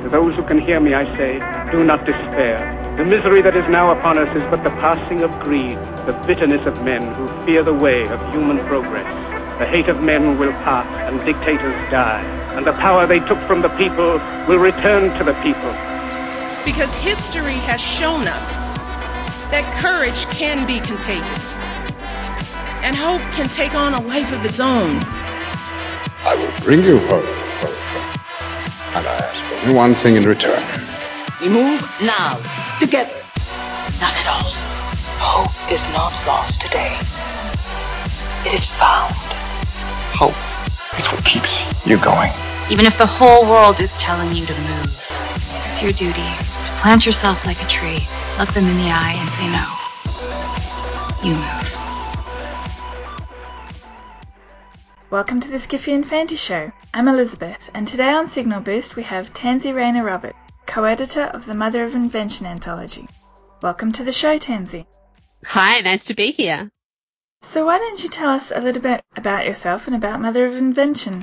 To those who can hear me, I say, do not despair. The misery that is now upon us is but the passing of greed, the bitterness of men who fear the way of human progress. The hate of men will pass and dictators die, and the power they took from the people will return to the people. Because history has shown us that courage can be contagious, and hope can take on a life of its own. I will bring you hope, old friend, and I ask only one thing in return. We move now, together. Not at all. Hope is not lost today. It is found. Hope is what keeps you going. Even if the whole world is telling you to move, it is your duty to plant yourself like a tree, look them in the eye and say no. You move. Welcome to the Skiffy and Fanty Show. I'm Elizabeth, and today on Signal Boost we have Tansy Rayner Robert, co-editor of the Mother of Invention anthology. Welcome to the show, Tansy. Hi, nice to be here. So why don't you tell us a little bit about yourself and about Mother of Invention?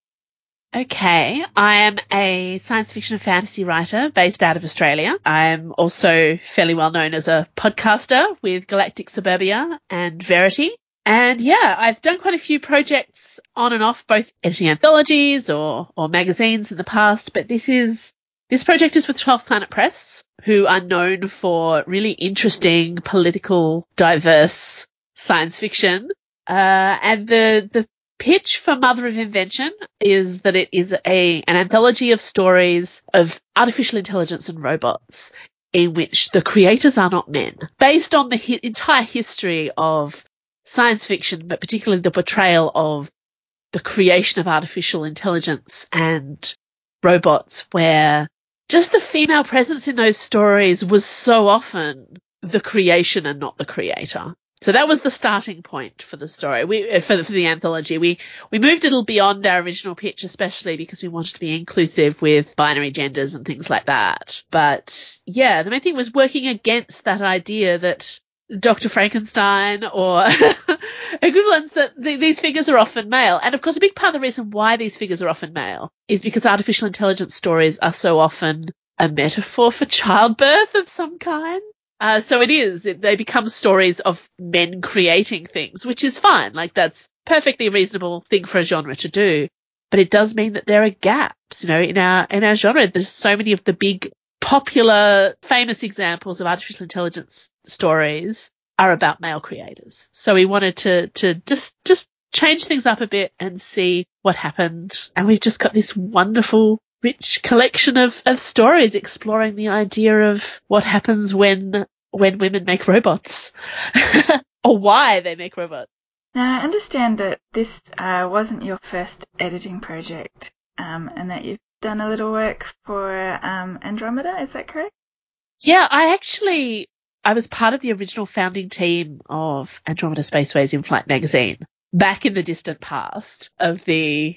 Okay, I am a science fiction and fantasy writer based out of Australia. I'm also fairly well known as a podcaster with Galactic Suburbia and Verity. And yeah, I've done quite a few projects on and off, both editing anthologies or magazines in the past, but this project is with 12th Planet Press, who are known for really interesting, political, diverse science fiction. And the pitch for Mother of Invention is that it is an anthology of stories of artificial intelligence and robots in which the creators are not men, based on the entire history of science fiction, but particularly the portrayal of the creation of artificial intelligence and robots, where just the female presence in those stories was so often the creation and not the creator. So that was the starting point for the story. For the anthology, we moved a little beyond our original pitch, especially because we wanted to be inclusive with binary genders and things like that. But yeah, the main thing was working against that idea that Dr. Frankenstein or equivalents, that these figures are often male. And of course, a big part of the reason why these figures are often male is because artificial intelligence stories are so often a metaphor for childbirth of some kind. So they become stories of men creating things, which is fine. Like, that's perfectly reasonable thing for a genre to do. But it does mean that there are gaps, in our genre. There's so many of the big, popular, famous examples of artificial intelligence stories are about male creators. So we wanted to just change things up a bit and see what happened. And we've just got this wonderful, rich collection of stories exploring the idea of what happens when women make robots or why they make robots. Now, I understand that this wasn't your first editing project, and that you've done a little work for Andromeda. Is that correct? Yeah, I was part of the original founding team of Andromeda Spaceways in Flight magazine back in the distant past of the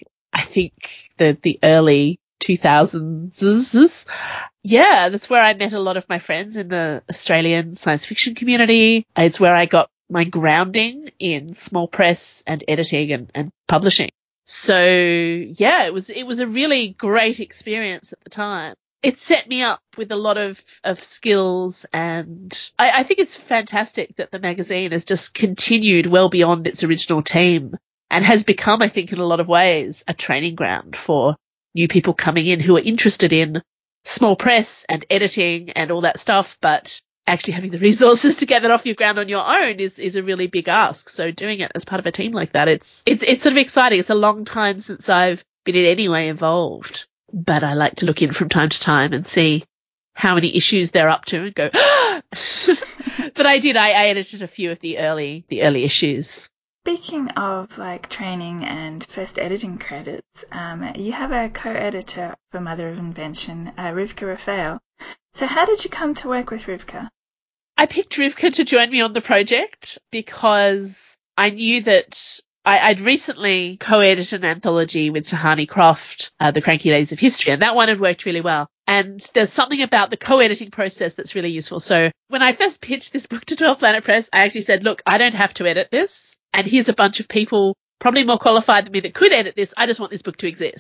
early 2000s. Yeah, that's where I met a lot of my friends in the Australian science fiction community. It's where I got my grounding in small press and editing and publishing. So yeah, it was a really great experience at the time. It set me up with a lot of skills, and I think it's fantastic that the magazine has just continued well beyond its original team and has become, I think, in a lot of ways, a training ground for new people coming in who are interested in small press and editing and all that stuff, but actually having the resources to get that off your ground on your own is a really big ask. So doing it as part of a team like that, it's sort of exciting. It's a long time since I've been in any way involved, but I like to look in from time to time and see how many issues they're up to and go, but I edited a few of the early issues. Speaking of training and first editing credits, you have a co-editor for Mother of Invention, Rivka Raphael. So how did you come to work with Rivka? I picked Rivka to join me on the project because I knew that I'd recently co-edited an anthology with Tahani Croft, The Cranky Ladies of History, and that one had worked really well. And there's something about the co-editing process that's really useful. So when I first pitched this book to 12th Planet Press, I actually said, look, I don't have to edit this. And here's a bunch of people probably more qualified than me that could edit this. I just want this book to exist.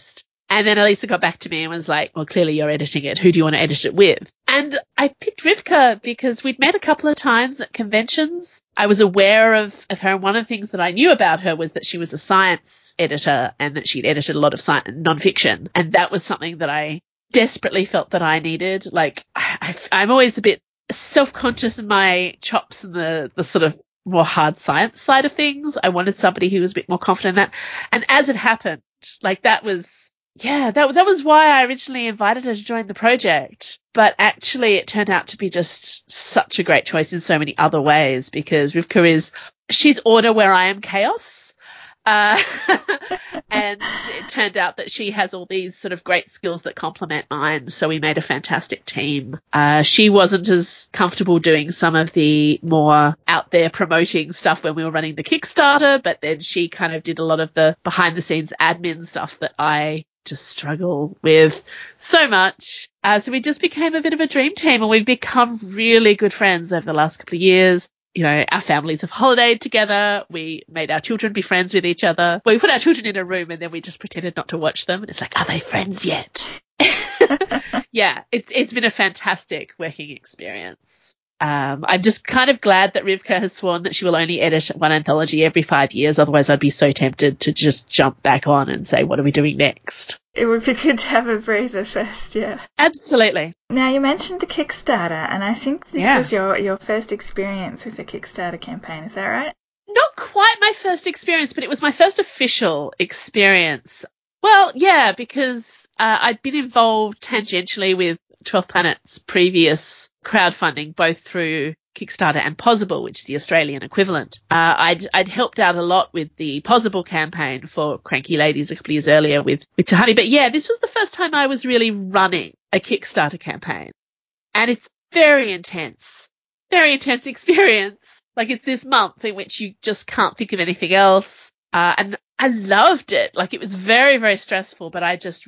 And then Elisa got back to me and was like, well, clearly you're editing it. Who do you want to edit it with? And I picked Rivka because we'd met a couple of times at conventions. I was aware of her, and one of the things that I knew about her was that she was a science editor and that she'd edited a lot of nonfiction. And that was something that I desperately felt that I needed. Like, I'm always a bit self-conscious of my chops and the sort of more hard science side of things. I wanted somebody who was a bit more confident in that. And as it happened, like that was why I originally invited her to join the project. But actually it turned out to be just such a great choice in so many other ways, because Rivka she's order where I am chaos. And it turned out that she has all these sort of great skills that complement mine. So we made a fantastic team. She wasn't as comfortable doing some of the more out there promoting stuff when we were running the Kickstarter, but then she kind of did a lot of the behind the scenes admin stuff that I just struggle with so much. So we just became a bit of a dream team, and we've become really good friends over the last couple of years. You know, our families have holidayed together. We made our children be friends with each other. Well, we put our children in a room and then we just pretended not to watch them. And it's like, are they friends yet? Yeah, it's been a fantastic working experience. I'm just kind of glad that Rivka has sworn that she will only edit one anthology every 5 years. Otherwise, I'd be so tempted to just jump back on and say, what are we doing next? It would be good to have a breather first, yeah. Absolutely. Now, you mentioned the Kickstarter, and I think this was your first experience with the Kickstarter campaign. Is that right? Not quite my first experience, but it was my first official experience. Well, yeah, because I'd been involved tangentially with 12th Planet's previous crowdfunding, both through Kickstarter and Pozible, which is the Australian equivalent. I'd helped out a lot with the Pozible campaign for Cranky Ladies a couple of years earlier with Tahani. But yeah, this was the first time I was really running a Kickstarter campaign. And it's very intense experience. Like, it's this month in which you just can't think of anything else. And I loved it. Like, it was very, very stressful, but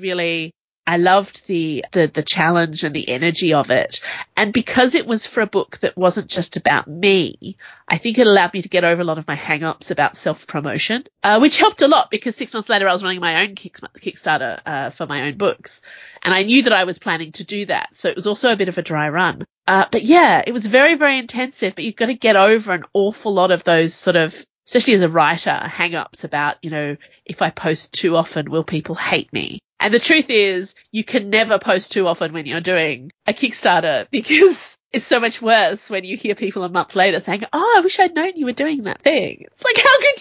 I loved the challenge and the energy of it. And because it was for a book that wasn't just about me, I think it allowed me to get over a lot of my hang-ups about self-promotion, which helped a lot, because 6 months later I was running my own Kickstarter for my own books. And I knew that I was planning to do that. So it was also a bit of a dry run. But yeah, it was very, very intensive, but you've got to get over an awful lot of those sort of, especially as a writer, hang-ups about, you know, if I post too often, will people hate me? And the truth is, you can never post too often when you're doing a Kickstarter, because it's so much worse when you hear people a month later saying, oh, I wish I'd known you were doing that thing. It's like, how could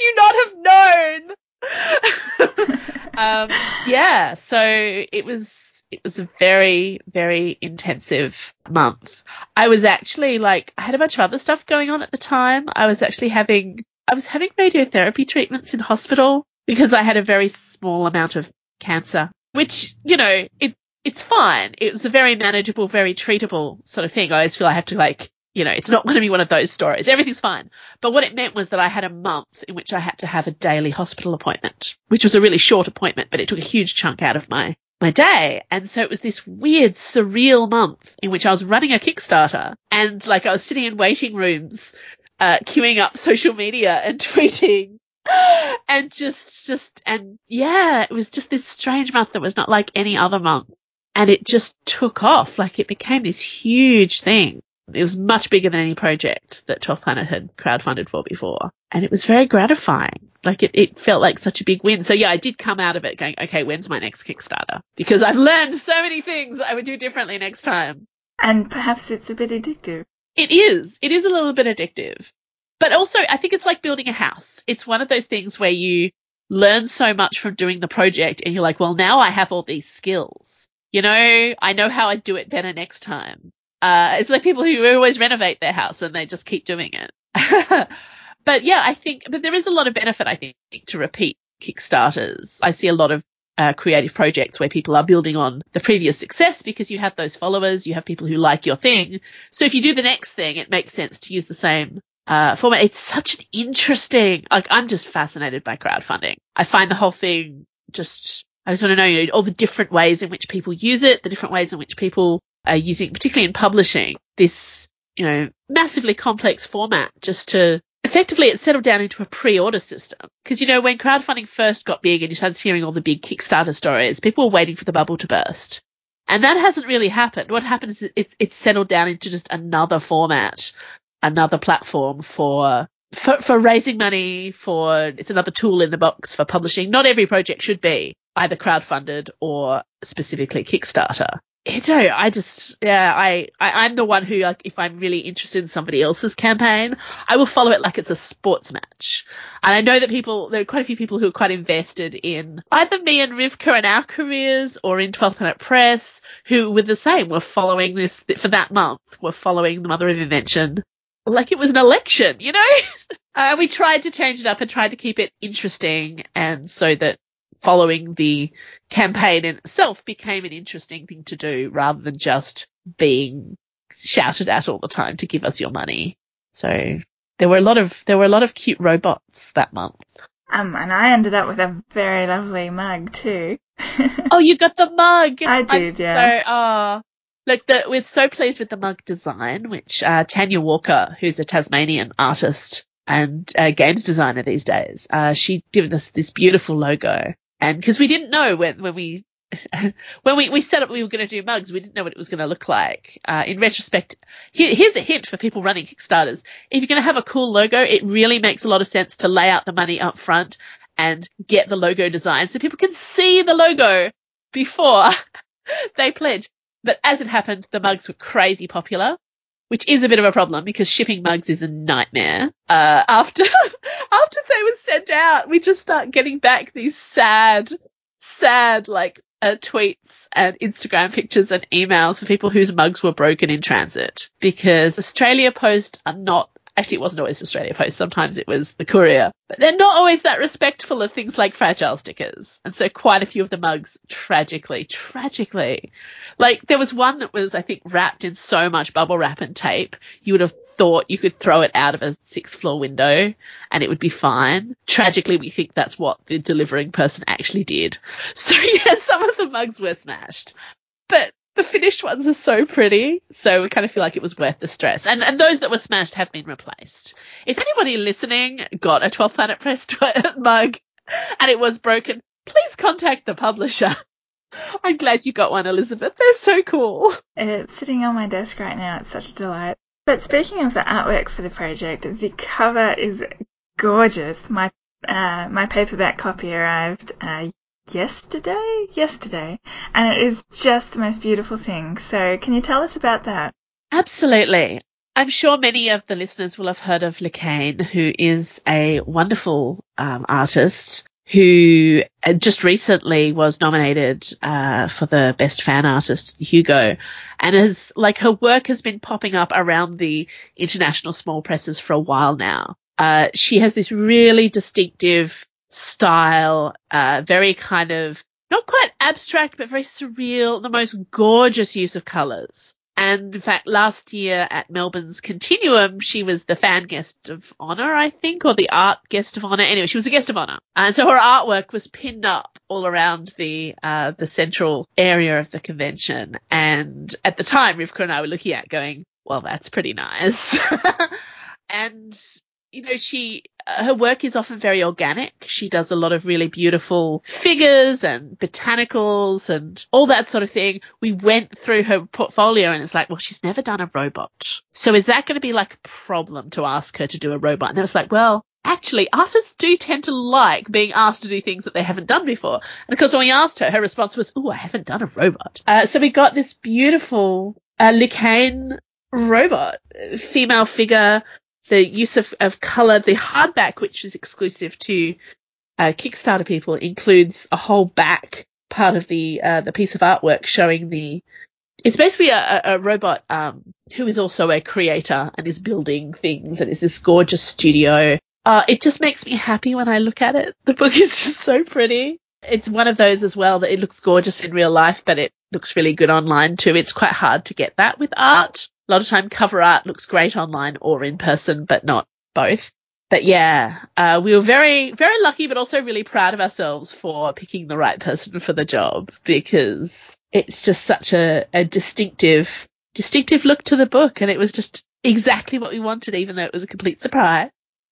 you not have known? Yeah, so it was a very, very intensive month. I was actually I had a bunch of other stuff going on at the time. I was having radiotherapy treatments in hospital because I had a very small amount of cancer, which, you know, it's fine. It was a very manageable, very treatable sort of thing. I always feel I have to, it's not going to be one of those stories. Everything's fine. But what it meant was that I had a month in which I had to have a daily hospital appointment, which was a really short appointment, but it took a huge chunk out of my day. And so it was this weird, surreal month in which I was running a Kickstarter, and I was sitting in waiting rooms, queuing up social media and tweeting. And it was just this strange month that was not like any other month. And it just took off. It became this huge thing. It was much bigger than any project that 12th Planet had crowdfunded for before. And it was very gratifying. It felt like such a big win. So yeah, I did come out of it going, okay, when's my next Kickstarter? Because I've learned so many things that I would do differently next time. And perhaps it's a bit addictive. It is. It is a little bit addictive. But also, I think it's like building a house. It's one of those things where you learn so much from doing the project and you're like, well, now I have all these skills. You know, I know how I'd do it better next time. It's like people who always renovate their house and they just keep doing it. But yeah, but there is a lot of benefit, I think, to repeat Kickstarters. I see a lot of creative projects where people are building on the previous success because you have those followers, you have people who like your thing. So if you do the next thing, it makes sense to use the same format. It's such an interesting, I'm just fascinated by crowdfunding. I find the whole thing I just want to know, all the different ways in which people use it, the different ways in which people are using, particularly in publishing, this, massively complex format just to effectively it settled down into a pre-order system. Because, you know, when crowdfunding first got big and you started hearing all the big Kickstarter stories, people were waiting for the bubble to burst. And that hasn't really happened. What happened is it's settled down into just another format, another platform for raising money, it's another tool in the box for publishing. Not every project should be either crowdfunded or specifically Kickstarter. I'm the one who, like, if I'm really interested in somebody else's campaign, I will follow it like it's a sports match. And I know that there are quite a few people who are quite invested in either me and Rivka and our careers or in 12th Planet Press who were the same, were following this for that month, were following the Mother of Invention like it was an election, you know? We tried to change it up and tried to keep it interesting, and so that following the campaign in itself became an interesting thing to do rather than just being shouted at all the time to give us your money. So there were a lot of cute robots that month. And I ended up with a very lovely mug too. Oh, you got the mug. I did, yeah. We're so pleased with the mug design, which Tanya Walker, who's a Tasmanian artist and games designer these days, she did us this beautiful logo. And because we didn't know when we set up we were going to do mugs, we didn't know what it was going to look like. In retrospect, here's a hint for people running Kickstarters. If you're going to have a cool logo, it really makes a lot of sense to lay out the money up front and get the logo design so people can see the logo before they pledge. But as it happened, the mugs were crazy popular, which is a bit of a problem because shipping mugs is a nightmare. After they were sent out, we just start getting back these sad tweets and Instagram pictures and emails for people whose mugs were broken in transit, because Australia Post are not. Actually, it wasn't always Australia Post. Sometimes it was the courier. But they're not always that respectful of things like fragile stickers. And so quite a few of the mugs, tragically, like there was one that was, I think, wrapped in so much bubble wrap and tape, you would have thought you could throw it out of a 6th floor window and it would be fine. Tragically, we think that's what the delivering person actually did. So, yeah, some of the mugs were smashed. But the finished ones are so pretty, so we kind of feel like it was worth the stress. And those that were smashed have been replaced. If anybody listening got a 12th Planet Press mug and it was broken, please contact the publisher. I'm glad you got one, Elizabeth. They're so cool. It's sitting on my desk right now. It's such a delight. But speaking of the artwork for the project, the cover is gorgeous. My paperback copy arrived yesterday, and it is just the most beautiful thing. So can you tell us about that? Absolutely. I'm sure many of the listeners will have heard of Lekain, who is a wonderful artist who just recently was nominated for the Best Fan Artist Hugo, and her work has been popping up around the international small presses for a while now. She has this really distinctive style, very kind of not quite abstract, but very surreal, the most gorgeous use of colours. And in fact, last year at Melbourne's Continuum, she was the fan guest of honour, I think, or the art guest of honour. Anyway, she was a guest of honour. And so her artwork was pinned up all around the central area of the convention. And at the time, Rivka and I were looking at going, well, that's pretty nice. And you know, her work is often very organic. She does a lot of really beautiful figures and botanicals and all that sort of thing. We went through her portfolio and it's like, well, she's never done a robot. So is that going to be like a problem to ask her to do a robot? And it was like, well, actually, artists do tend to like being asked to do things that they haven't done before. And of course, when we asked her, her response was, oh, I haven't done a robot. So we got this beautiful Lekain robot, female figure. The use of colour, the hardback, which is exclusive to Kickstarter people, includes a whole back part of the piece of artwork showing it's basically a robot who is also a creator and is building things and is this gorgeous studio. It just makes me happy when I look at it. The book is just so pretty. It's one of those as well that it looks gorgeous in real life, but it looks really good online too. It's quite hard to get that with art. A lot of time cover art looks great online or in person, but not both. But yeah, we were very, very lucky, but also really proud of ourselves for picking the right person for the job, because it's just such a distinctive look to the book. And it was just exactly what we wanted, even though it was a complete surprise.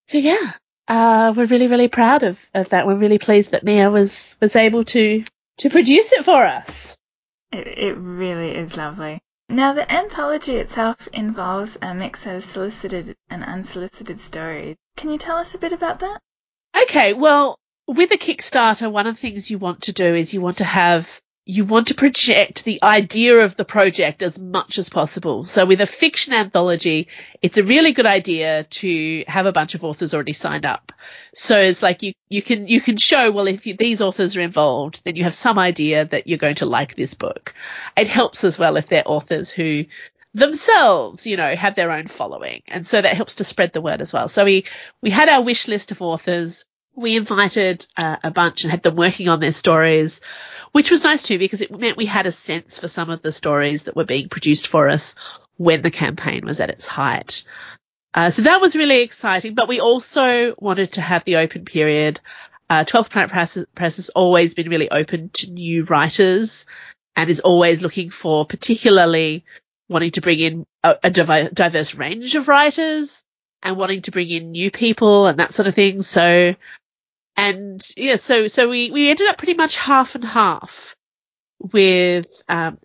we're really, really proud of that. We're really pleased that Mia was able to produce it for us. It really is lovely. Now, the anthology itself involves a mix of solicited and unsolicited stories. Can you tell us a bit about that? Okay, well, with a Kickstarter, one of the things you want to do is you want to project the idea of the project as much as possible. So with a fiction anthology, it's a really good idea to have a bunch of authors already signed up. So it's like you can show, well, if these authors are involved, then you have some idea that you're going to like this book. It helps as well if they're authors who themselves, have their own following. And so that helps to spread the word as well. So we had our wish list of authors. We invited a bunch and had them working on their stories, which was nice too, because it meant we had a sense for some of the stories that were being produced for us when the campaign was at its height. So that was really exciting, but we also wanted to have the open period. 12th Planet Press has always been really open to new writers and is always looking for, particularly wanting to bring in a diverse range of writers and wanting to bring in new people and that sort of thing. So we ended up pretty much half and half with not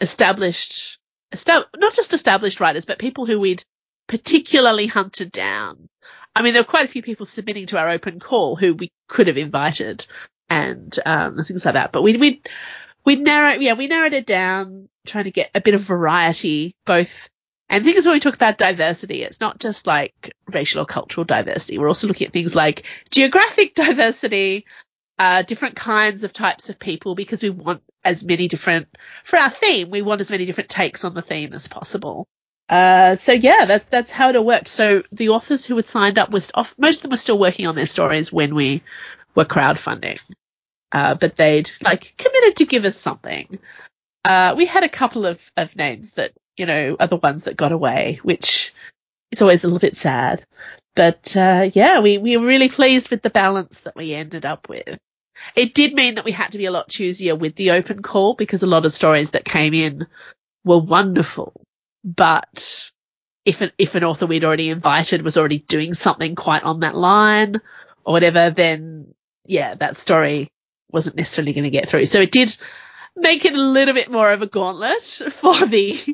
just established writers, but people who we'd particularly hunted down. I mean, there were quite a few people submitting to our open call who we could have invited and things like that. But we narrowed it down, trying to get a bit of variety, both. And the thing is, when we talk about diversity, it's not just like racial or cultural diversity. We're also looking at things like geographic diversity, different kinds of types of people, because we want for our theme, we want as many different takes on the theme as possible. That's how it worked. So the authors who had signed up most of them were still working on their stories when we were crowdfunding. But they'd committed to give us something. We had a couple of names that, are the ones that got away, which is always a little bit sad. But, we were really pleased with the balance that we ended up with. It did mean that we had to be a lot choosier with the open call, because a lot of stories that came in were wonderful. But if an author we'd already invited was already doing something quite on that line or whatever, then that story wasn't necessarily going to get through. So it did make it a little bit more of a gauntlet for the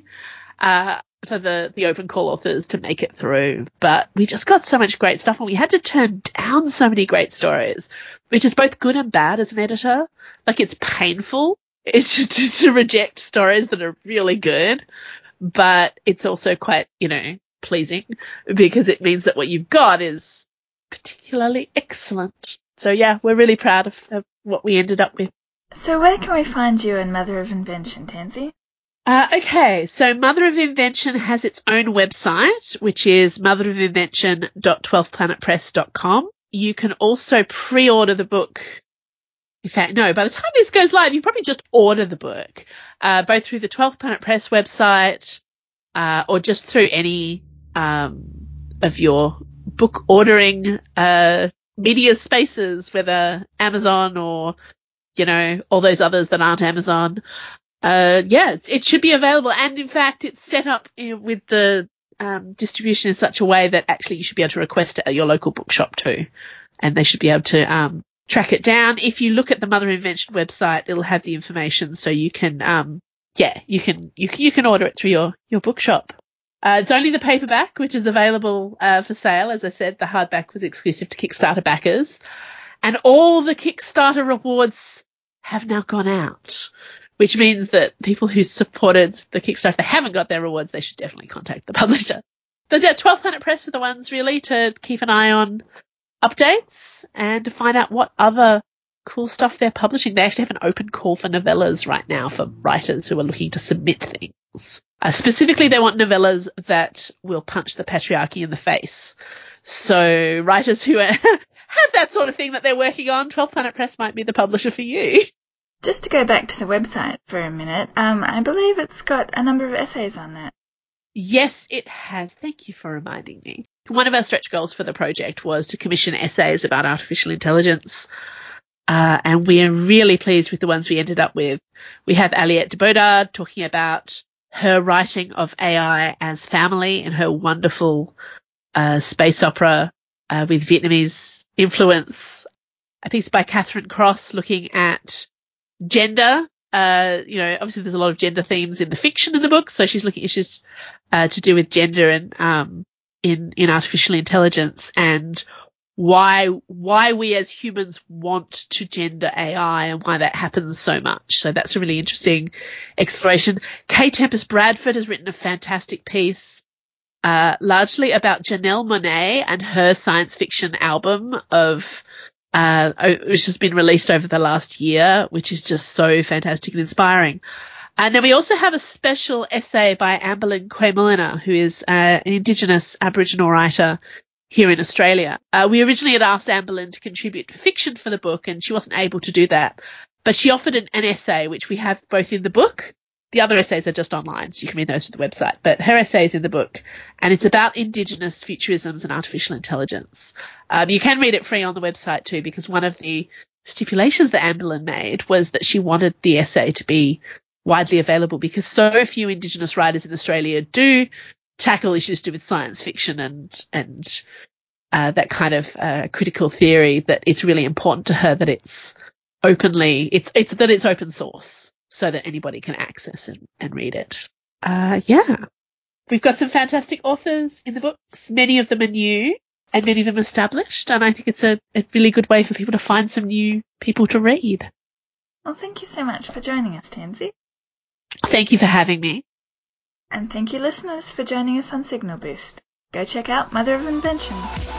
open call authors to make it through. But we just got so much great stuff, and we had to turn down so many great stories, which is both good and bad as an editor. It's painful. It's just to reject stories that are really good, but it's also quite, pleasing, because it means that what you've got is particularly excellent. So we're really proud of what we ended up with. So where can we find you and Mother of Invention, Tansy? Okay, so Mother of Invention has its own website, which is motherofinvention.12planetpress.com. You can also pre-order the book. In fact, no, by the time this goes live, you probably just order the book, both through the 12th Planet Press website, or just through any of your book ordering media spaces, whether Amazon or, all those others that aren't Amazon. It should be available. And in fact, it's set up with the distribution in such a way that actually you should be able to request it at your local bookshop too. And they should be able to track it down. If you look at the Mother Invention website, it'll have the information, so you can you can order it through your bookshop. It's only the paperback which is available for sale. As I said, the hardback was exclusive to Kickstarter backers, and all the Kickstarter rewards have now gone out, which means that people who supported the Kickstarter, if they haven't got their rewards, they should definitely contact the publisher. But 12th Planet Press are the ones really to keep an eye on updates and to find out what other cool stuff they're publishing. They actually have an open call for novellas right now for writers who are looking to submit things. Specifically, they want novellas that will punch the patriarchy in the face. So writers who have that sort of thing that they're working on, 12th Planet Press might be the publisher for you. Just to go back to the website for a minute, I believe it's got a number of essays on that. Yes, it has. Thank you for reminding me. One of our stretch goals for the project was to commission essays about artificial intelligence, and we are really pleased with the ones we ended up with. We have Aliette de Bodard talking about her writing of AI as family in her wonderful space opera with Vietnamese influence. A piece by Catherine Cross looking at gender. Obviously there's a lot of gender themes in the fiction in the book, so she's looking at issues to do with gender and in artificial intelligence and why we as humans want to gender AI and why that happens so much. So that's a really interesting exploration. Kay Tempest Bradford has written a fantastic piece largely about Janelle Monáe and her science fiction album which has been released over the last year, which is just so fantastic and inspiring. And then we also have a special essay by Amberlynn Quay-Molina, who is an Indigenous Aboriginal writer here in Australia. We originally had asked Amberlynn to contribute fiction for the book, and she wasn't able to do that. But she offered an essay, which we have both in the book. The other essays are just online, so you can read those through the website. But her essay is in the book, and it's about Indigenous futurisms and artificial intelligence. You can read it free on the website too, because one of the stipulations that Amberlynn made was that she wanted the essay to be widely available because so few Indigenous writers in Australia do tackle issues to do with science fiction and that kind of critical theory, that it's really important to her that it's open source so that anybody can access and read it. We've got some fantastic authors in the books. Many of them are new and many of them established, and I think it's a really good way for people to find some new people to read. Well, thank you so much for joining us, Tansy. Thank you for having me. And thank you, listeners, for joining us on Signal Boost. Go check out Mother of Invention.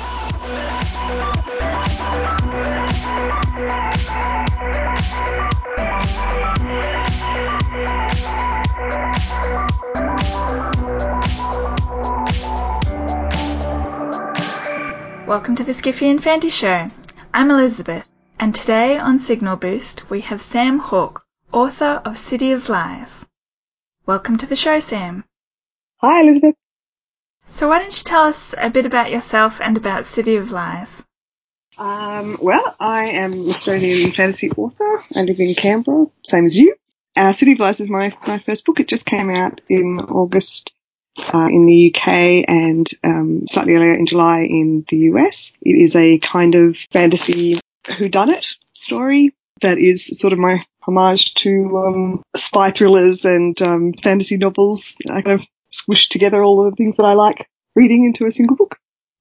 Welcome to the Skiffy and Fanty Show. I'm Elizabeth, and today on Signal Boost we have Sam Hawke, author of City of Lies. Welcome to the show, Sam. Hi, Elizabeth. So why don't you tell us a bit about yourself and about City of Lies? Well, I am an Australian fantasy author. I live in Canberra, same as you. City of Lies is my first book. It just came out in August in the UK and slightly earlier in July in the US. It is a kind of fantasy whodunit story that is sort of my homage to spy thrillers and fantasy novels. I kind of squished together all the things that I like reading into a single book.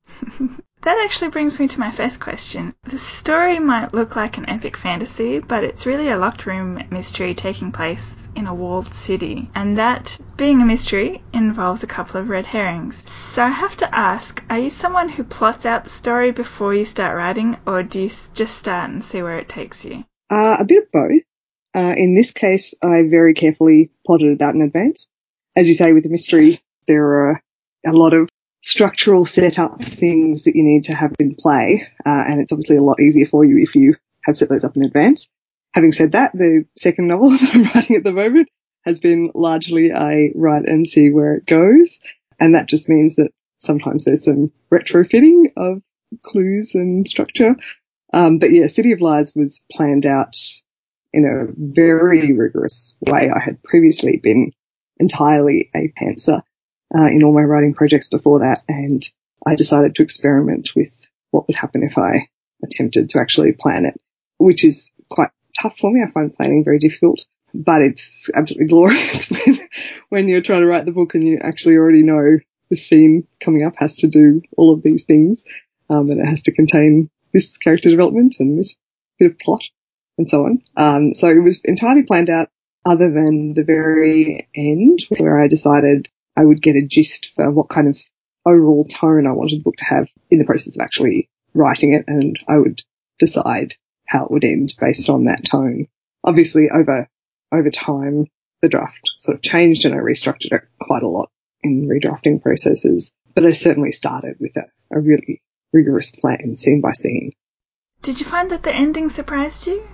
That actually brings me to my first question. The story might look like an epic fantasy, but it's really a locked room mystery taking place in a walled city. And that, being a mystery, involves a couple of red herrings. So I have to ask, are you someone who plots out the story before you start writing, or do you just start and see where it takes you? A bit of both. In this case, I very carefully plotted it out in advance. As you say, with the mystery, there are a lot of structural setup things that you need to have in play, and it's obviously a lot easier for you if you have set those up in advance. Having said that, the second novel that I'm writing at the moment has been largely I write and see where it goes, and that just means that sometimes there's some retrofitting of clues and structure. But yeah, City of Lies was planned out in a very rigorous way. I had previously been entirely a pantser in all my writing projects before that, and I decided to experiment with what would happen if I attempted to actually plan it, which is quite tough for me. I find planning very difficult, but it's absolutely glorious when you're trying to write the book and you actually already know the scene coming up has to do all of these things, and it has to contain this character development and this bit of plot and so on. So it was entirely planned out other than the very end where I decided I would get a gist for what kind of overall tone I wanted the book to have in the process of actually writing it, and I would decide how it would end based on that tone. Obviously, over time, the draft sort of changed and I restructured it quite a lot in redrafting processes, but I certainly started with a really rigorous plan, scene by scene. Did you find that the ending surprised you?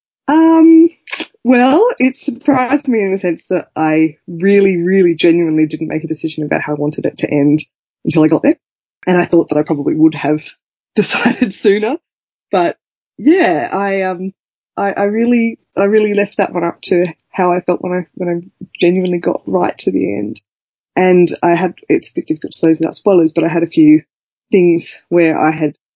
Well, it surprised me in the sense that I really, really genuinely didn't make a decision about how I wanted it to end until I got there. And I thought that I probably would have decided sooner. But yeah, I really left that one up to how I felt when I genuinely got right to the end. And it's a bit difficult to say without spoilers, but I had a few things where I had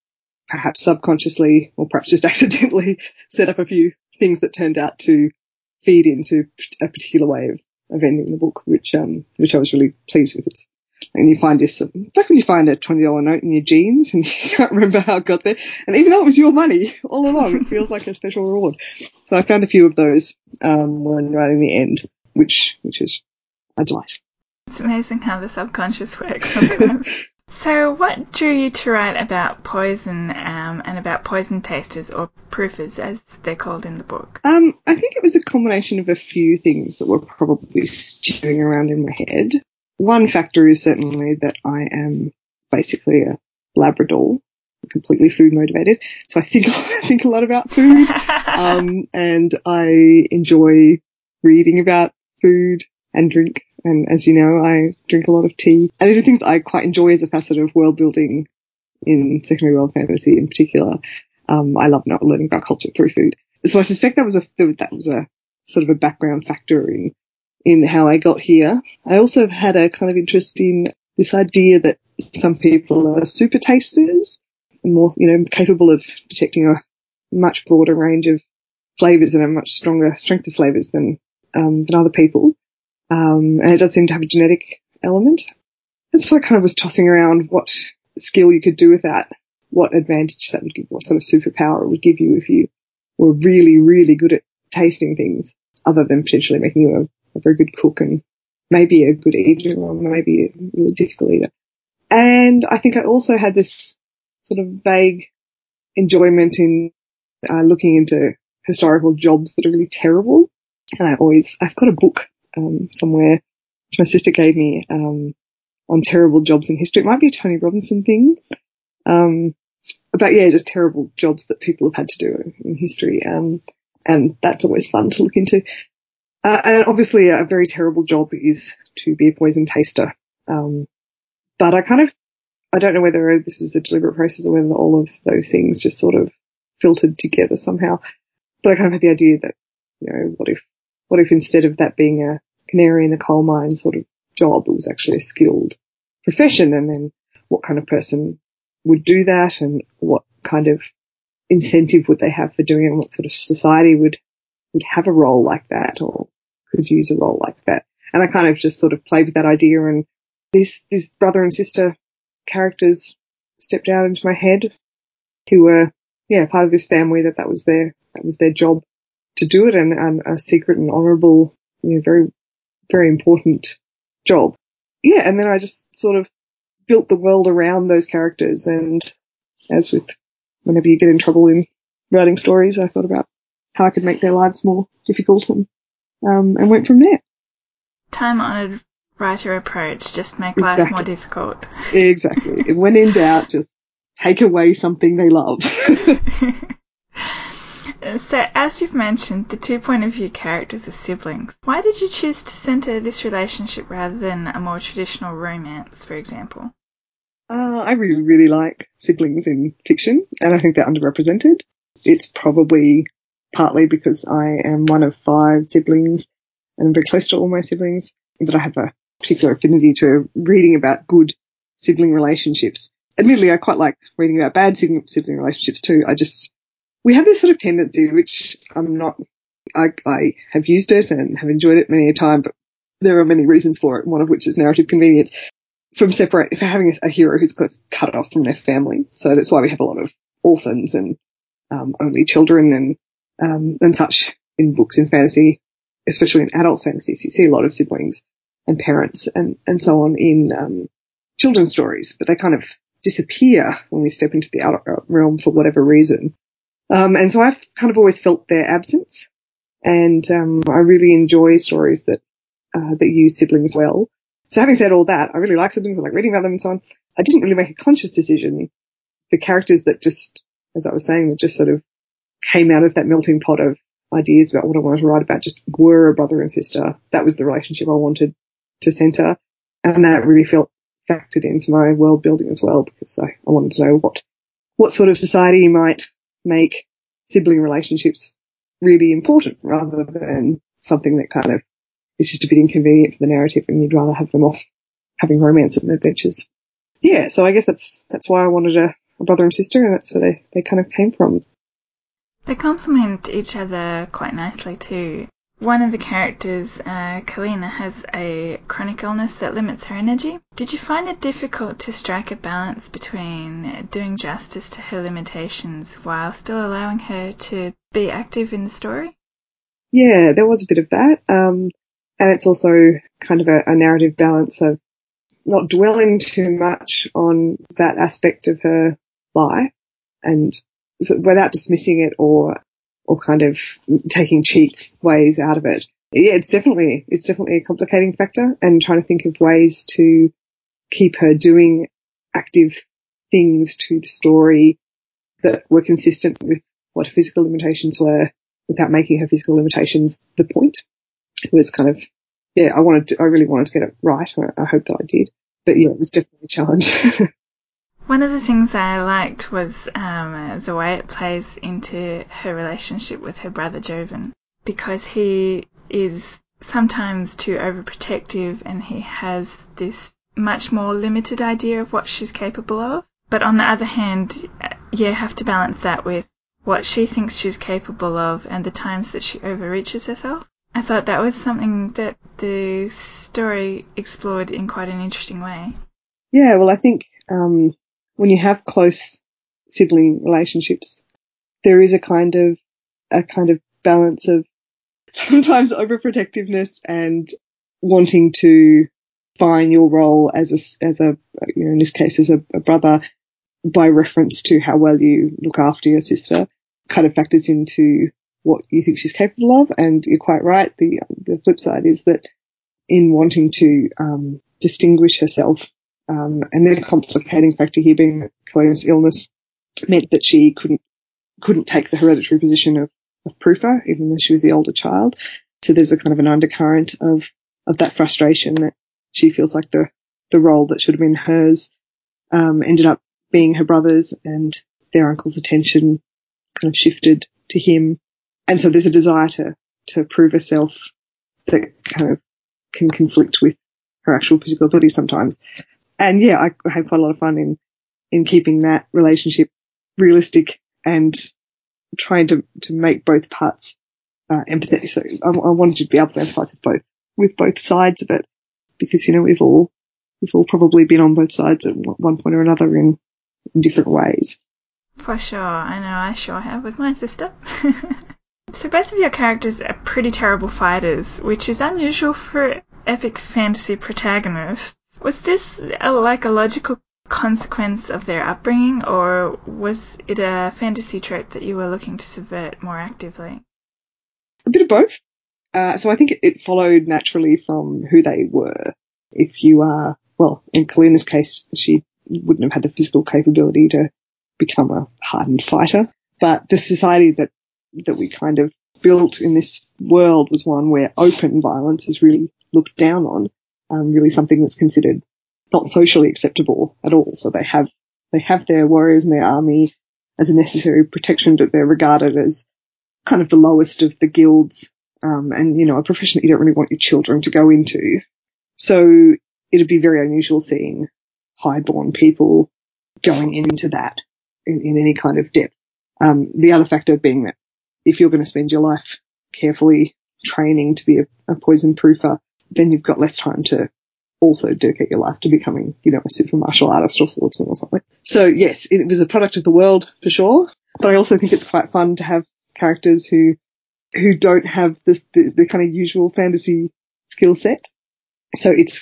perhaps subconsciously or perhaps just accidentally set up a few things that turned out to feed into a particular way of ending the book, which I was really pleased with. And you find this, like when you find a $20 note in your jeans and you can't remember how it got there. And even though it was your money all along, it feels like a special reward. So I found a few of those when writing the end, which is a delight. It's amazing how the subconscious works sometimes. So what drew you to write about poison and about poison tasters, or proofers as they're called in the book? I think it was a combination of a few things that were probably stewing around in my head. One factor is certainly that I am basically a Labrador, completely food motivated. So I think a lot about food, and I enjoy reading about food and drink. And as you know, I drink a lot of tea. And these are things I quite enjoy as a facet of world building in secondary world fantasy in particular. I love learning about culture through food. So I suspect that was a sort of a background factor in how I got here. I also had a kind of interest in this idea that some people are super tasters and more, capable of detecting a much broader range of flavors and a much stronger strength of flavors than other people. And it does seem to have a genetic element. And so I kind of was tossing around what skill you could do with that, what advantage that would give, what sort of superpower it would give you if you were really, really good at tasting things, other than potentially making you a very good cook and maybe a good eater or maybe a really difficult eater. And I think I also had this sort of vague enjoyment in looking into historical jobs that are really terrible. And I've got a book somewhere which my sister gave me on terrible jobs in history. It might be a Tony Robinson thing. But yeah, just terrible jobs that people have had to do in history. And that's always fun to look into. And obviously a very terrible job is to be a poison taster. But I don't know whether this was a deliberate process or whether all of those things just sort of filtered together somehow. But I kind of had the idea that, what if instead of that being a canary in the coal mine sort of job, it was actually a skilled profession, and then what kind of person would do that and what kind of incentive would they have for doing it, and what sort of society would have a role like that or could use a role like that. And I kind of just sort of played with that idea, and these brother and sister characters stepped out into my head who were, part of this family that was their job to do it, and a secret and honourable, very, very important job. Yeah, and then I just sort of built the world around those characters, and as with whenever you get in trouble in writing stories, I thought about how I could make their lives more difficult and went from there. Time-honoured writer approach, just make life more difficult. Exactly. When in doubt, just take away something they love. So, as you've mentioned, the two point of view characters are siblings. Why did you choose to centre this relationship rather than a more traditional romance, for example? I really, really like siblings in fiction, and I think they're underrepresented. It's probably partly because I am one of 5 siblings, and I'm very close to all my siblings, but I have a particular affinity to reading about good sibling relationships. Admittedly, I quite like reading about bad sibling relationships too. We have this sort of tendency, which I have used it and have enjoyed it many a time, but there are many reasons for it, one of which is narrative convenience, for having a hero who's got cut off from their family. So that's why we have a lot of orphans and only children and such in books in fantasy, especially in adult fantasies. You see a lot of siblings and parents and so on in children's stories, but they kind of disappear when we step into the adult realm for whatever reason. And so I've kind of always felt their absence, and I really enjoy stories that use siblings well. So having said all that, I really like siblings, I like reading about them and so on. I didn't really make a conscious decision. The characters that just, as I was saying, that just sort of came out of that melting pot of ideas about what I wanted to write about just were a brother and sister. That was the relationship I wanted to centre, and that really felt factored into my world building as well, because I wanted to know what sort of society might make sibling relationships really important rather than something that kind of is just a bit inconvenient for the narrative and you'd rather have them off having romance and adventures. Yeah, so I guess that's why I wanted to a brother and sister, and that's where they kind of came from. They complement each other quite nicely too. One of the characters, Kalina, has a chronic illness that limits her energy. Did you find it difficult to strike a balance between doing justice to her limitations while still allowing her to be active in the story? Yeah, there was a bit of that. And it's also kind of a narrative balance of not dwelling too much on that aspect of her life and without dismissing it or kind of taking cheat ways out of it. Yeah, it's definitely a complicating factor, and trying to think of ways to keep her doing active things to the story that were consistent with what her physical limitations were without making her physical limitations the point. It was kind of, yeah, I really wanted to get it right. I hope that I did. But yeah, it was definitely a challenge. One of the things I liked was the way it plays into her relationship with her brother Jovan, because he is sometimes too overprotective and he has this much more limited idea of what she's capable of. But on the other hand, you have to balance that with what she thinks she's capable of and the times that she overreaches herself. I thought that was something that the story explored in quite an interesting way. Yeah, well, I think when you have close sibling relationships, there is a kind of balance of sometimes overprotectiveness and wanting to find your role as a in this case as a brother by reference to how well you look after your sister, kind of factors into what you think she's capable of. And you're quite right. The flip side is that in wanting to distinguish herself, and the complicating factor here being that Kalina's illness meant that she couldn't take the hereditary position of Prufa, even though she was the older child. So there's a kind of an undercurrent of that frustration that she feels like the role that should have been hers ended up being her brother's, and their uncle's attention kind of shifted to him. And so there's a desire to prove herself that kind of can conflict with her actual physical ability sometimes. And yeah, I had quite a lot of fun in keeping that relationship realistic and trying to make both parts empathetic. So I wanted to be able to empathise with both sides of it, because, you know, we've all probably been on both sides at one point or another in different ways. For sure. I know I sure have with my sister. So both of your characters are pretty terrible fighters, which is unusual for epic fantasy protagonists. Was this a logical consequence of their upbringing, or was it a fantasy trope that you were looking to subvert more actively? A bit of both. So I think it followed naturally from who they were. If you are, well, in Kalina's case, she wouldn't have had the physical capability to become a hardened fighter. But the society that we kind of built in this world was one where open violence is really looked down on, really something that's considered not socially acceptable at all. So they have their warriors and their army as a necessary protection, but they're regarded as kind of the lowest of the guilds, and, you know, a profession that you don't really want your children to go into. So it'd be very unusual seeing highborn people going into that in any kind of depth. The other factor being that if you're going to spend your life carefully training to be a poison proofer, then you've got less time to also dedicate your life to becoming, you know, a super martial artist or swordsman or something. So yes, it was a product of the world for sure, but I also think it's quite fun to have characters who don't have the kind of usual fantasy skill set. So it's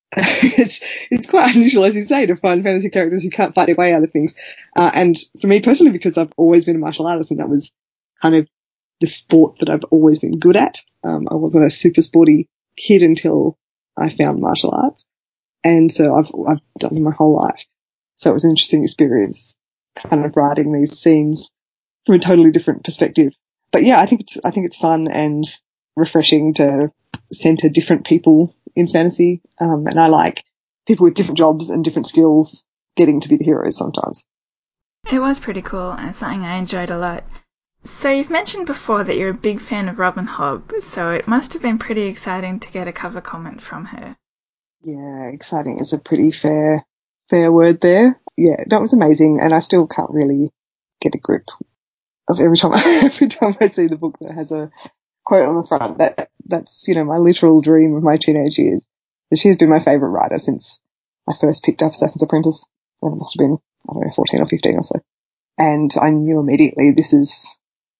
quite unusual, as you say, to find fantasy characters who can't fight their way out of things. And for me personally, because I've always been a martial artist, and that was kind of the sport that I've always been good at. I wasn't a super sporty kid until I found martial arts, and so I've done it my whole life. So it was an interesting experience, kind of writing these scenes from a totally different perspective. But yeah, I think it's fun and refreshing to centre different people in fantasy, and I like people with different jobs and different skills getting to be the heroes sometimes. It was pretty cool and something I enjoyed a lot. So you've mentioned before that you're a big fan of Robin Hobb, so it must have been pretty exciting to get a cover comment from her. Yeah, exciting is a pretty fair word there. yeah, that was amazing. And I still can't really get a grip of every time I see the book that has a quote on the front. That's, you know, my literal dream of my teenage years. So she's been my favourite writer since I first picked up Assassin's Apprentice. And it must have been, I don't know, 14 or 15 or so. And I knew immediately this is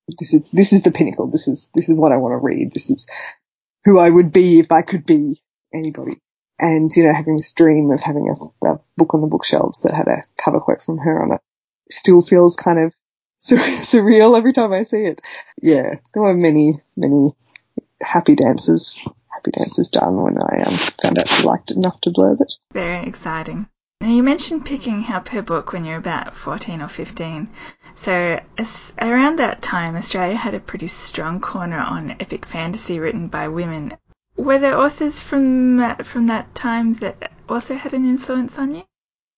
the pinnacle. This is what I want to read. This is who I would be if I could be anybody. And, you know, having this dream of having a book on the bookshelves that had a cover quote from her on it still feels kind of surreal every time I see it. Yeah, there were many, many happy dances done when I found out she liked it enough to blurb it. Very exciting. Now, you mentioned picking up her book when you're about 14 or 15. So around that time, Australia had a pretty strong corner on epic fantasy written by women. Were there authors from that time that also had an influence on you?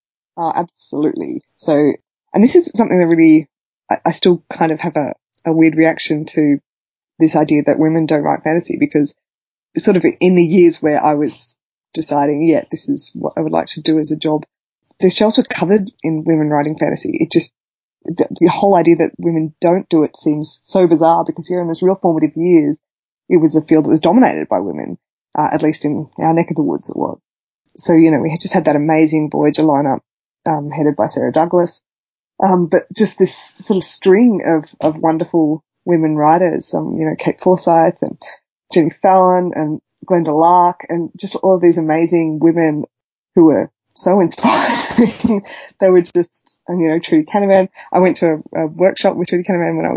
Absolutely. So, and this is something that really, I still kind of have a weird reaction to this idea that women don't write fantasy, because sort of in the years where I was deciding, yeah, this is what I would like to do as a job, the shelves were covered in women writing fantasy. It just, the whole idea that women don't do it seems so bizarre, because here in those real formative years, it was a field that was dominated by women, at least in our neck of the woods it was. So, you know, we had just had that amazing Voyager lineup, headed by Sarah Douglas. But just this sort of string of wonderful women writers, you know, Kate Forsyth and Jenny Fallon and Glenda Lark, and just all of these amazing women who were so inspiring. They were just, and, you know, Trudy Canavan. I went to a workshop with Trudy Canavan when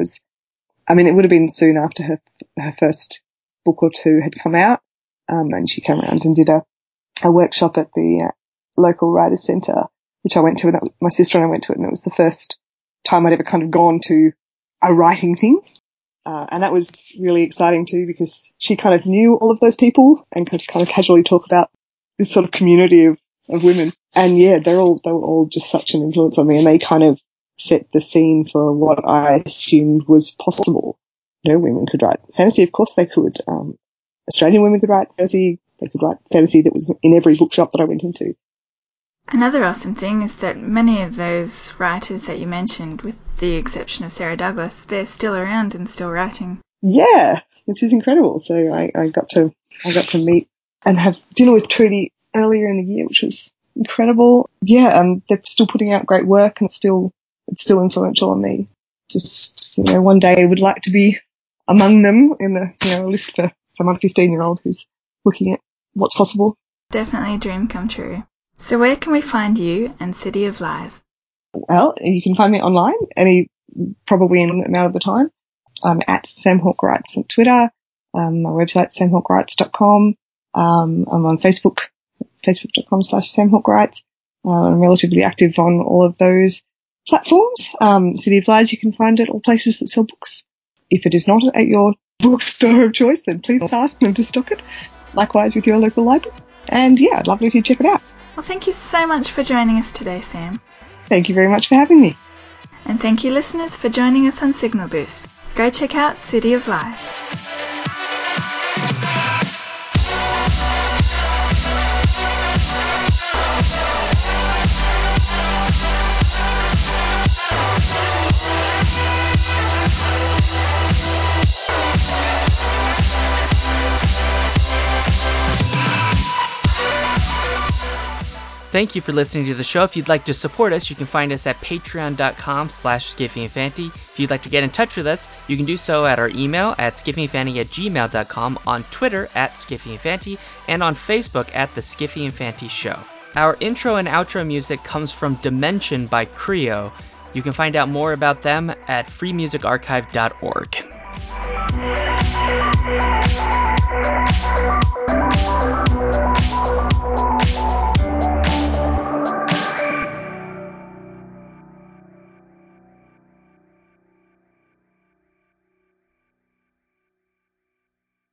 it would have been soon after her first book or two had come out. And she came around and did a workshop at the local writers' centre, which I went to, and my sister and I went to it, and it was the first time I'd ever kind of gone to a writing thing. And that was really exciting too, because she kind of knew all of those people and could kind of casually talk about this sort of community of women. And yeah, they were all just such an influence on me, and they kind of set the scene for what I assumed was possible. You know, women could write fantasy, of course they could. Australian women could write fantasy. They could write fantasy that was in every bookshop that I went into. Another awesome thing is that many of those writers that you mentioned, with the exception of Sarah Douglas, they're still around and still writing. Yeah, which is incredible. So I got to meet and have dinner with Trudy earlier in the year, which was incredible. Yeah, they're still putting out great work, and it's still influential on me. Just, you know, one day I would like to be among them in a list for some 15-year-old who's looking at what's possible. Definitely a dream come true. So where can we find you and City of Lies? Well, you can find me online, probably in an amount of the time. I'm at Sam Hawke Writes on Twitter. My website, samhawkewrites.com. I'm on Facebook, facebook.com/Sam Hawke Writes. I'm relatively active on all of those platforms. City of Lies you can find at all places that sell books. If it is not at your bookstore of choice, then please ask them to stock it. Likewise with your local library. And yeah, I'd love it if you check it out. Well, thank you so much for joining us today, Sam. Thank you very much for having me. And thank you, listeners, for joining us on Signal Boost. Go check out City of Lies. Thank you for listening to the show. If you'd like to support us, you can find us at patreon.com/skiffyandfanty. If you'd like to get in touch with us, you can do so at our email at skiffyandfanty@gmail.com, on Twitter at skiffyandfanty, and on Facebook at The Skiffy and Fanty Show. Our intro and outro music comes from Dimension by Creo. You can find out more about them at freemusicarchive.org.